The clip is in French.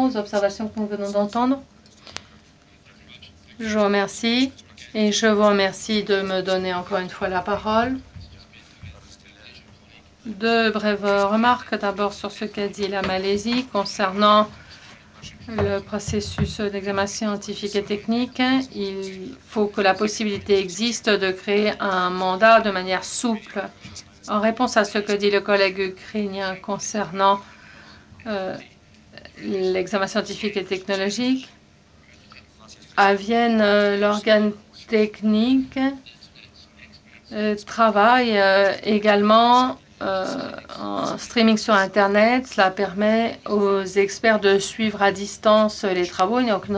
aux observations que nous venons d'entendre? Je vous remercie et je vous remercie de me donner encore une fois la parole. Deux brèves remarques. D'abord sur ce qu'a dit la Malaisie concernant le processus d'examen scientifique et technique. Il faut que la possibilité existe de créer un mandat de manière souple. En réponse à ce que dit le collègue ukrainien concernant l'examen scientifique et technologique, à Vienne, l'organe technique travaille également en streaming sur Internet. Cela permet aux experts de suivre à distance les travaux. Il n'y a aucune